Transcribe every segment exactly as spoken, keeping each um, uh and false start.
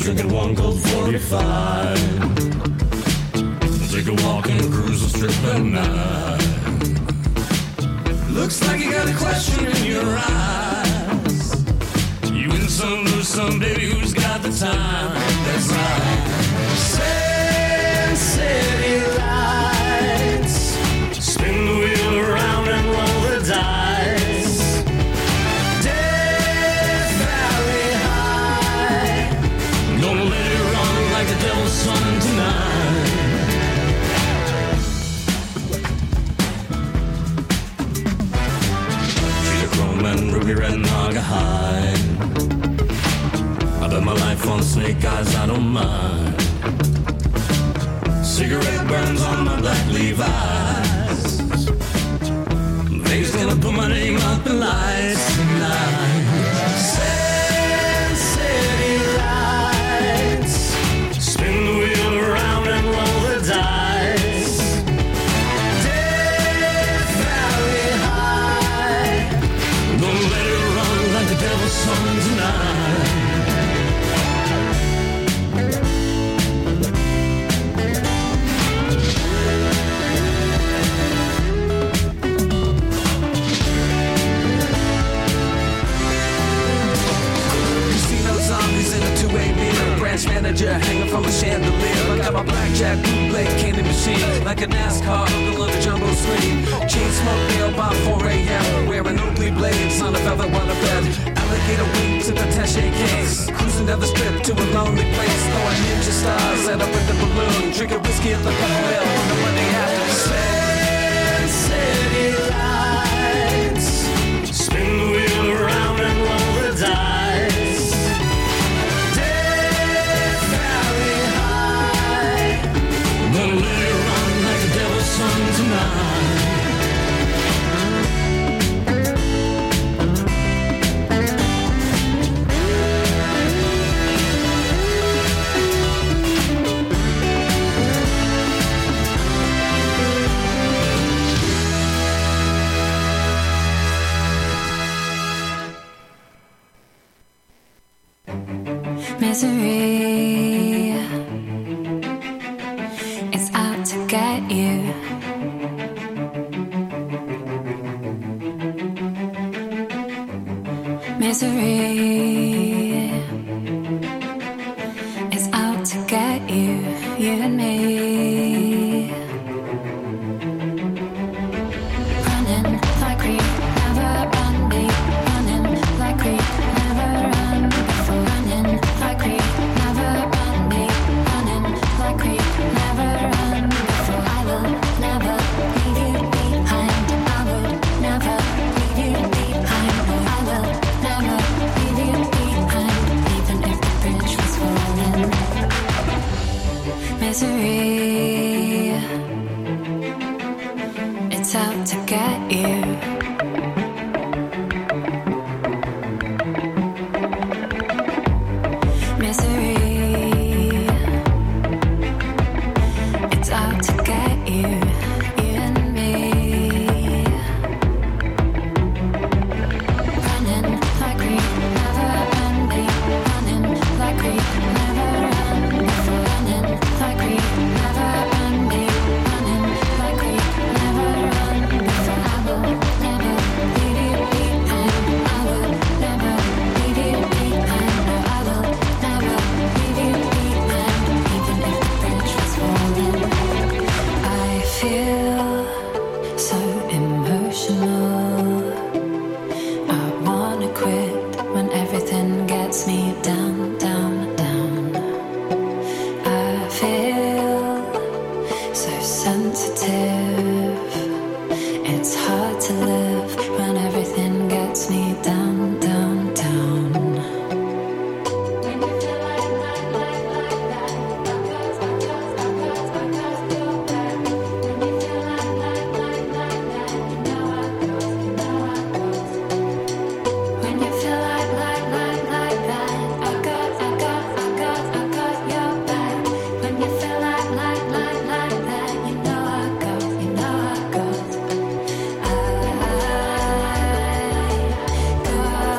drinking one cold forty-five. Take a walk and cruise the strip at night. Looks like you got a question in your eyes. You win some, lose some, baby, who's got the time? That's right. Sand City lights. Spin the wheel around and roll the dice. Death Valley High. Gonna let it run like the devil's son tonight. And ruby red Naugahyde. I bet my life on snake eyes, I don't mind. Cigarette burns on my black Levi's. They's gonna put my name up in lights tonight. Sand City lights. Spin the wheel around and roll the dice. Death Valley High. Gonna let it run like the devil's son tonight. Casino zombies in a two-way mirror. Branch manager hanging from a chandelier. I got my blackjack bootleg candy machine. Like a NASCAR uncle on a jumbo screen. Chain smoke nail by four a.m. Wearing Oakley blades on a velvet waterbed. Alligator wing to the Taché case. Cruising down the strip to a lonely place. Throwing ninja stars at up with the balloon. Drinking whiskey at the Pepper Mill on the Monday after. Sand City lights. Spin the wheel around and roll the dice. Death Valley High. Gonna let it run like the devil's son tonight. Misery is out to get you. Misery is out to get you, you and me. Running like we never run, deep. Running like we never run before. Running like we never run, deep. Running like we never run before. I will never leave you behind. I will never leave you behind. I will never leave you behind, even if the bridge was falling. Misery, it's out to get you. Misery, it's out to get you, you and me. Running like we never run, deep. Running like we never run before. Running like we never run, deep. Running like we never run before. I will never leave you behind. I will never leave you behind. No, I will never leave you behind, even if the bridge was falling. I feel so emotional. I wanna quit when everything gets me down, down, down. I feel so sensitive. It's hard to live when everything gets me down, down, down. When you feel like, like, like, like that, I got, I got, I got, I got your back. When you feel like, like, like, like that, you know I got, you know I got. I got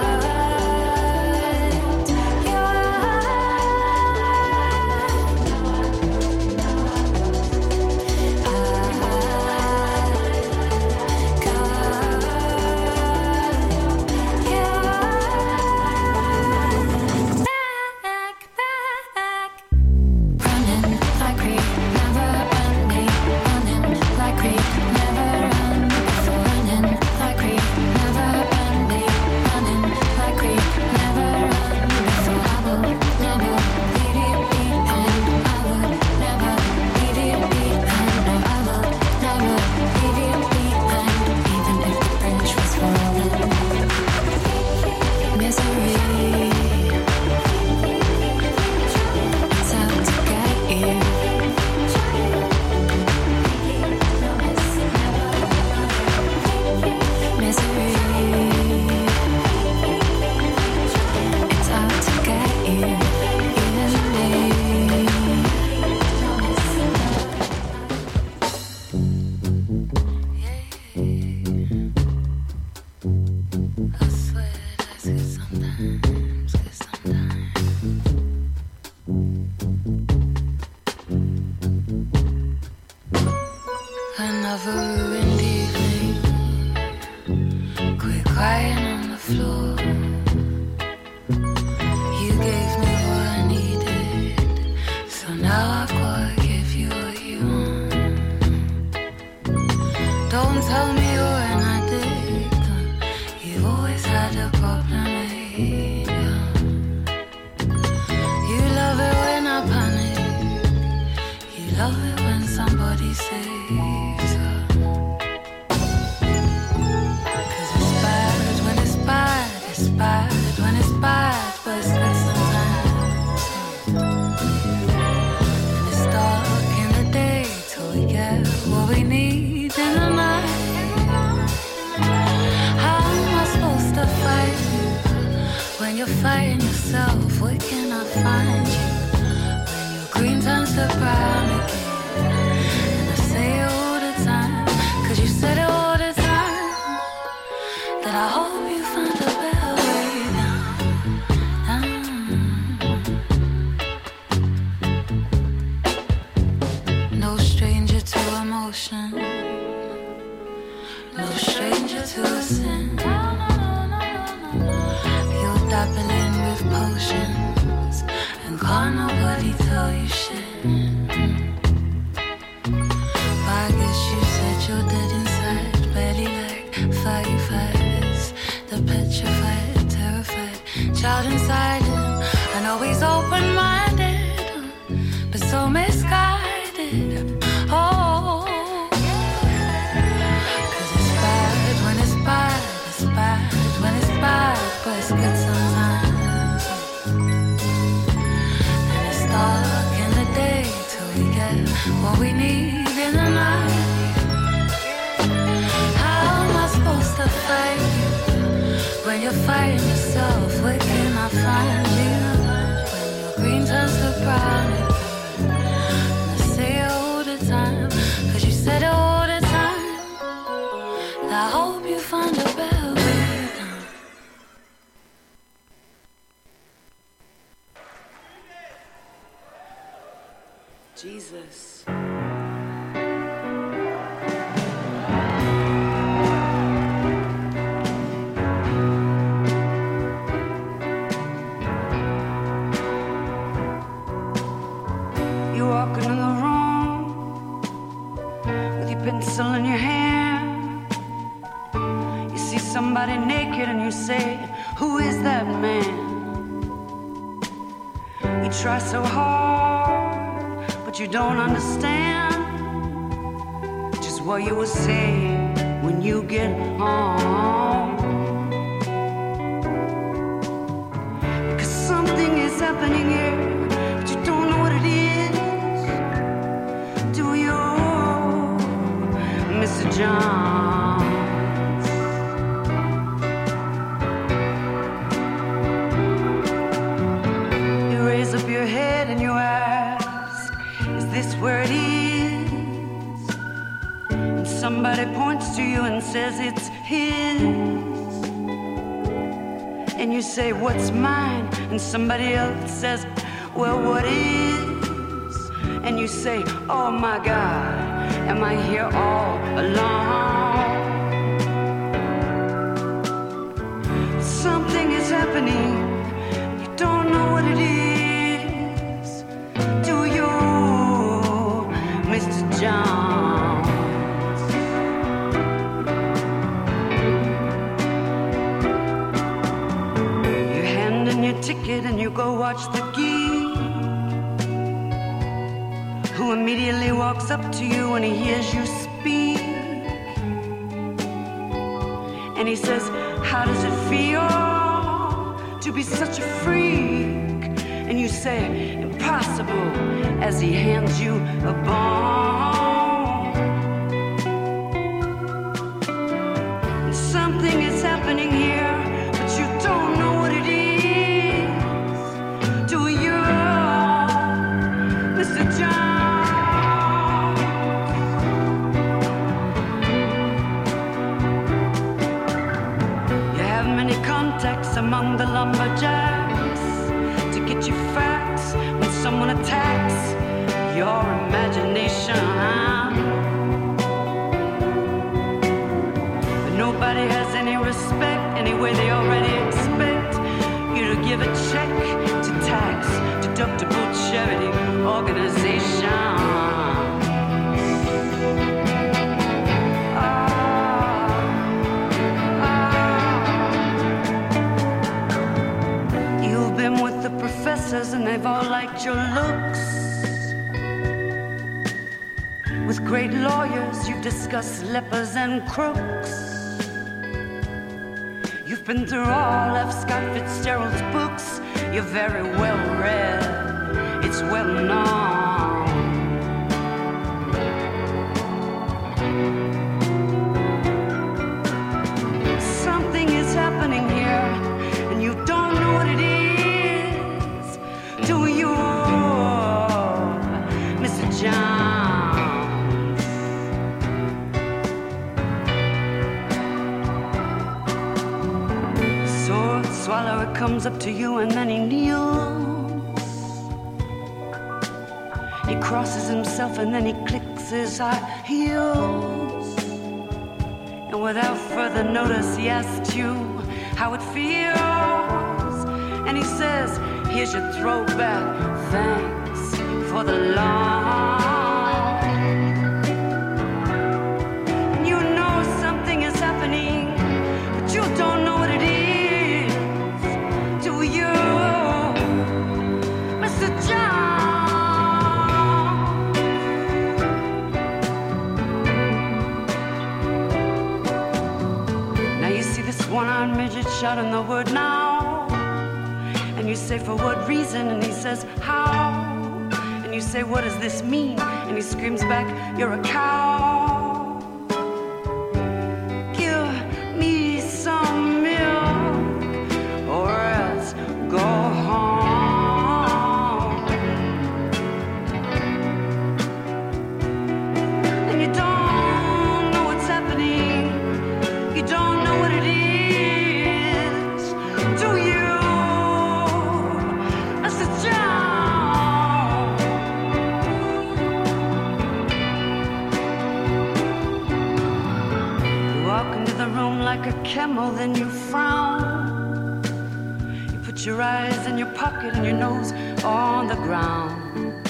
he saves her. 'Cause it's bad when it's bad, it's bad when it's bad, but it's good sometimes. And it's dark in the day till we get what we need in the night. How am I supposed to fight you when you're fighting yourself? Where can I find you when your green turns to brown again? And I say it all the time, 'cause you said it all the time, that I hope you find a better way down, down. No stranger to emotion, no stranger to a sin. You're dabbling with potions and can't nobody tell you shit. But I guess you said you're dead inside, barely like firefighters, the petrified, terrified child inside him. I know he's open-minded, but so misguided. Oh, 'cause it's bad when it's bad, it's bad when it's bad, but it's good sometimes. And it's dark in the day till we get what we need in the night. How am I supposed to fight you when you're fighting yourself? Where can I find you when your green turns to brown again? And I say it all the time, 'cause you said it all the time, that I hope you find a better way down. Jesus. You're walking in the room with your pencil in your hand. You see somebody naked and you say, who is that man? You try so hard, but you don't understand just what you will say when you get home. Because something is happening here, but you don't know what it is. Do you, Mister Johns? You raise up your head and you ask, is this where it is? And somebody points to you and says it's his. And you say, what's mine? And somebody else says, well, what is? And you say, oh my God, am I here all alone? Something is happening, you don't know what it is. Do you, Mister Jones? You hand in your ticket and you go watch the geek, who immediately walks up to you when he hears you speak. And he says, how does it feel to be such a freak? And you say, impossible, as he hands you a bone. And something is happening here, but you don't know what it is. Do you, Mister John? Contacts among the lumberjacks to get you facts when someone attacks your imagination. But nobody has any respect, anyway they already expect you to give a check to tax deductible charity organization. And they've all liked your looks, with great lawyers, you've discussed lepers and crooks. You've been through all of Scott Fitzgerald's books. You're very well read, it's well known. Something is happening here, and you don't know what it is, do you, Mister Johns? Sword swallower comes up to you and then he kneels. He crosses himself and then he clicks his high heels. And without further notice he asks you how it feels. And he says, here's your throwback, thanks for the loan. And you know something is happening, but you don't know what it is, do you, Mister John? Now you see this one-armed midget shouting the word now, and you say for what reason, and he says how, and you say what does this mean, and he screams back, you're a cow. Give me some milk or else go home. And you don't know what's happening, you don't know what it is, do you, Mister John? You walk into the room like a camel, then you frown. You put your eyes in your pocket and your nose on the ground.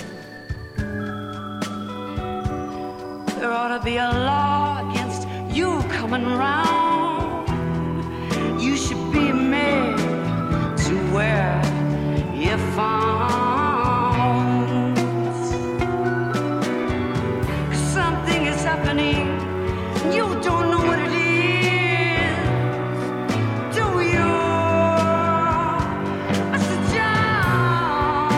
There ought to be a law against you coming round. You should be made to wear earphones. 'Cause something is happening, you don't know what it is, do you, Mister John?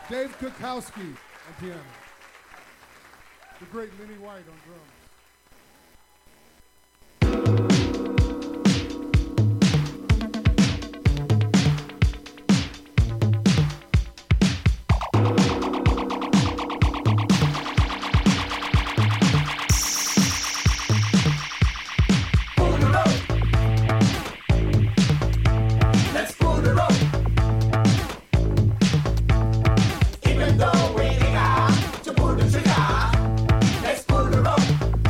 Dave Kukowski on piano. The great Minnie White on drums. Even though we got to pull the trigger, let's pull the rope.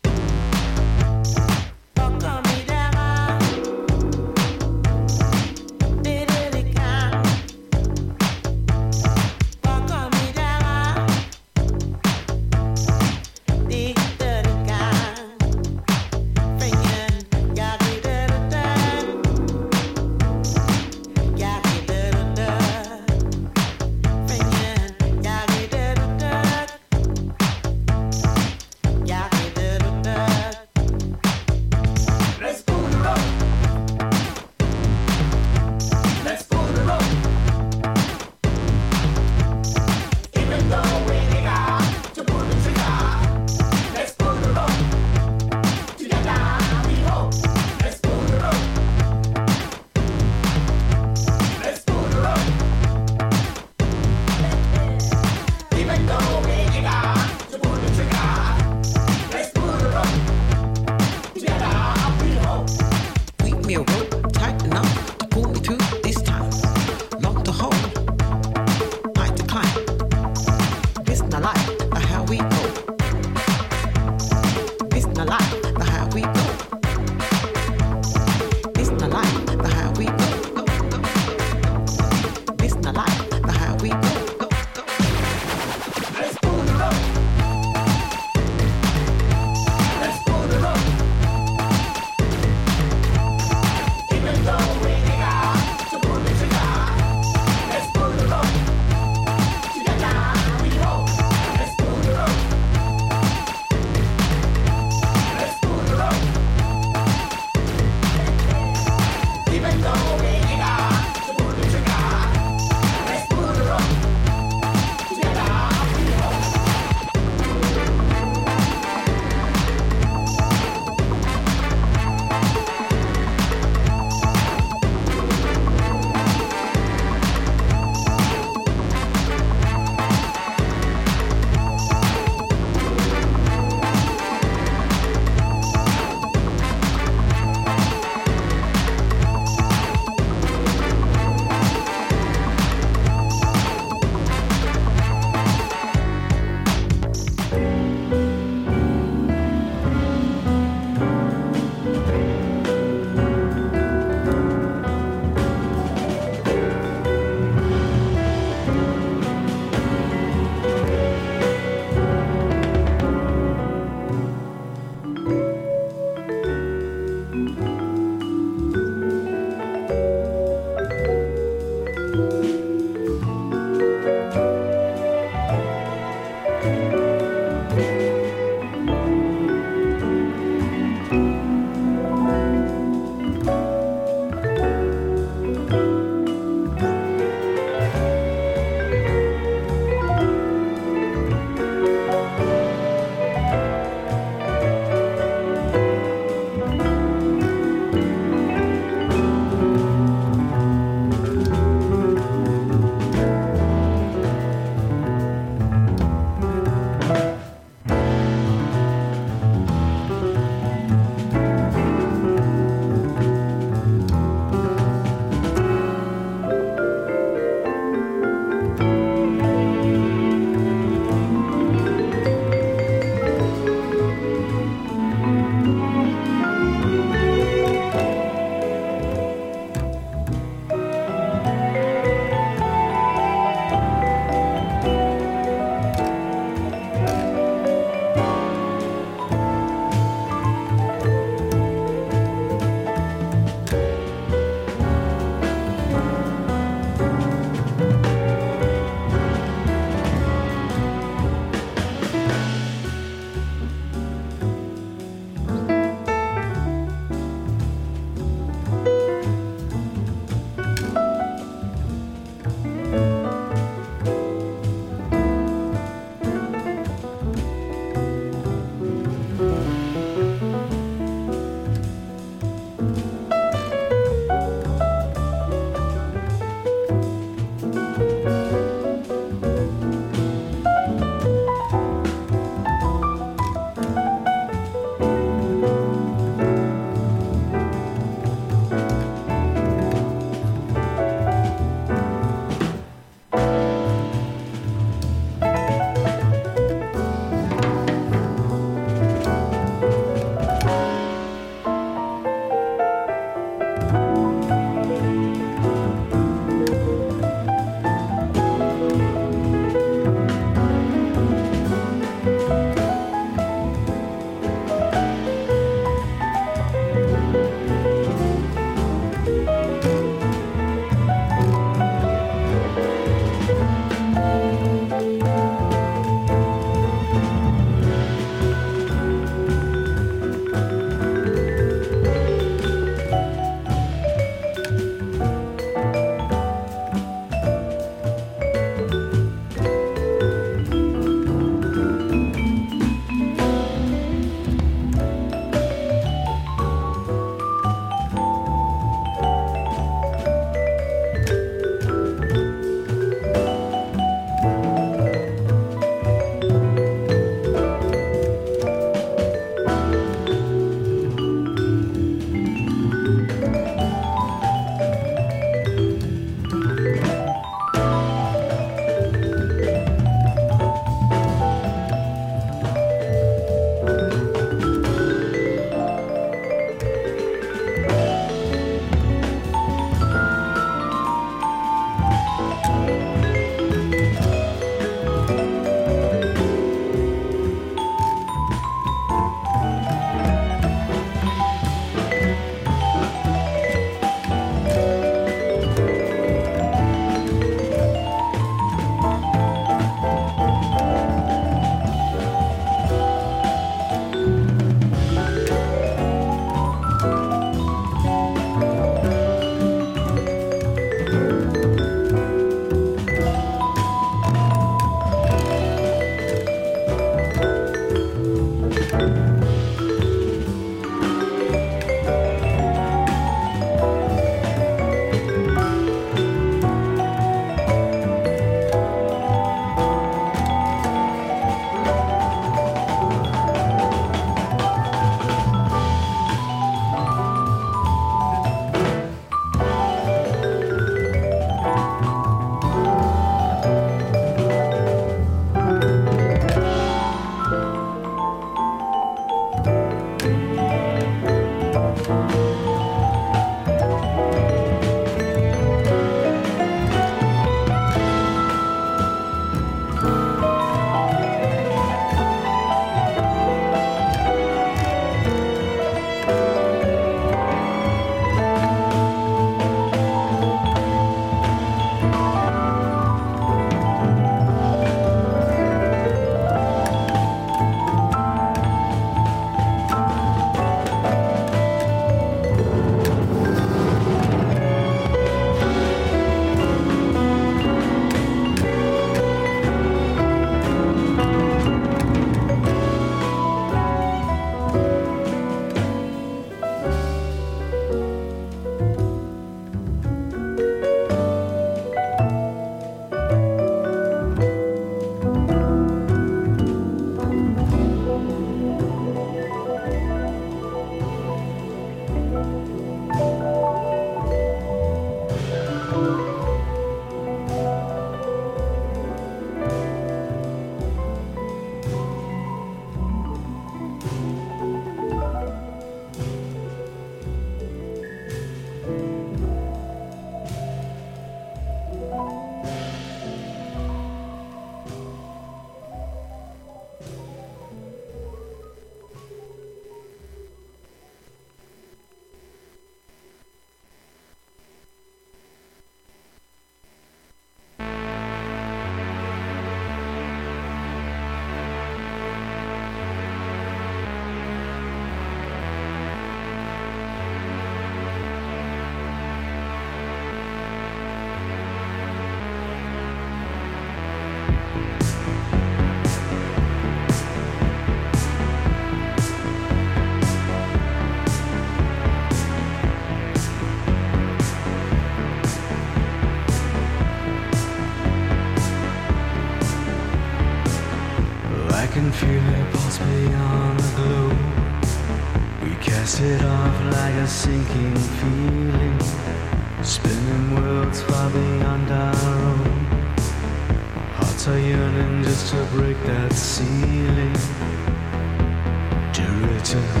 can feel it pulse beyond the globe. We cast it off like a sinking feeling, spinning worlds far beyond our own. Hearts are yearning just to break that ceiling, to return.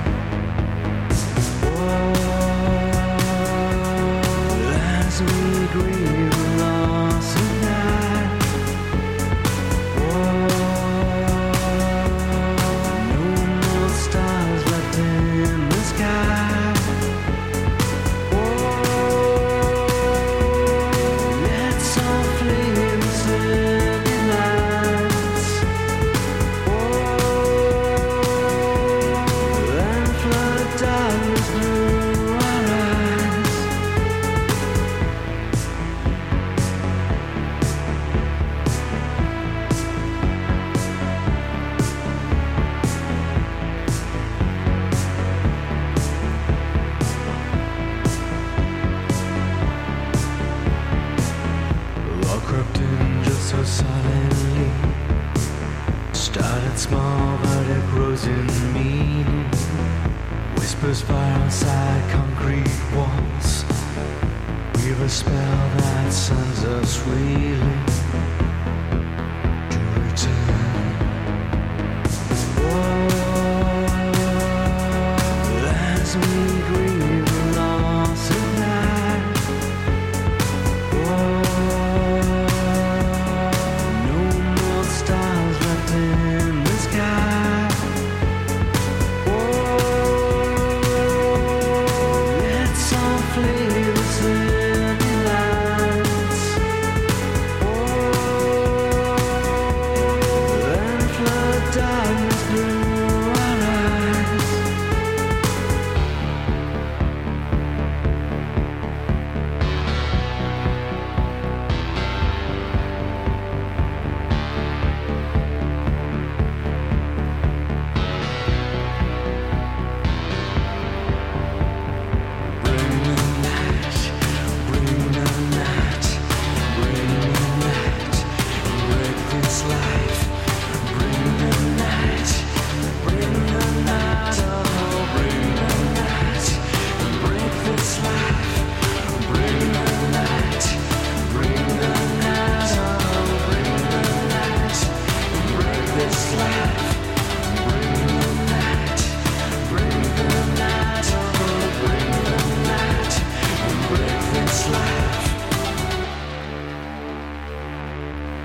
As we grieve the loss of night, oh, no more stars left in the sky. Oh, let some flames in the nights. Oh, and flood darkness through our eyes. Law crept in just so silently. Started small, but it grows in meaning. Whispers fire outside concrete walls. Weave a spell that sends us reeling.